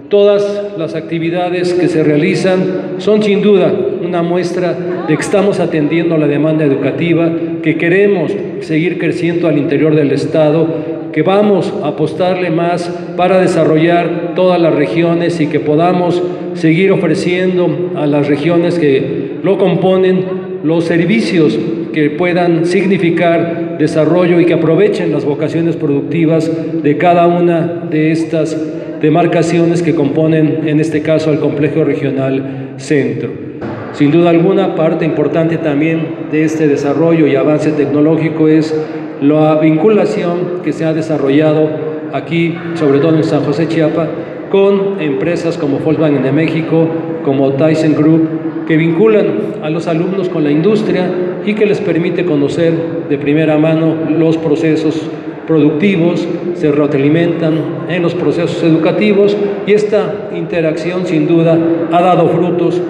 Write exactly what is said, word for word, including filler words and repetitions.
Todas las actividades que se realizan son sin duda una muestra de que estamos atendiendo la demanda educativa, que queremos seguir creciendo al interior del Estado, que vamos a apostarle más para desarrollar todas las regiones y que podamos seguir ofreciendo a las regiones que lo componen los servicios que puedan significar desarrollo y que aprovechen las vocaciones productivas de cada una de estas demarcaciones que componen, en este caso, el Complejo Regional Centro. Sin duda alguna, parte importante también de este desarrollo y avance tecnológico es la vinculación que se ha desarrollado aquí, sobre todo en San José, Chiapas, con empresas como Volkswagen de México, como Tyson Group, que vinculan a los alumnos con la industria y que les permite conocer de primera mano los procesos productivos, se retroalimentan en los procesos educativos y esta interacción sin duda ha dado frutos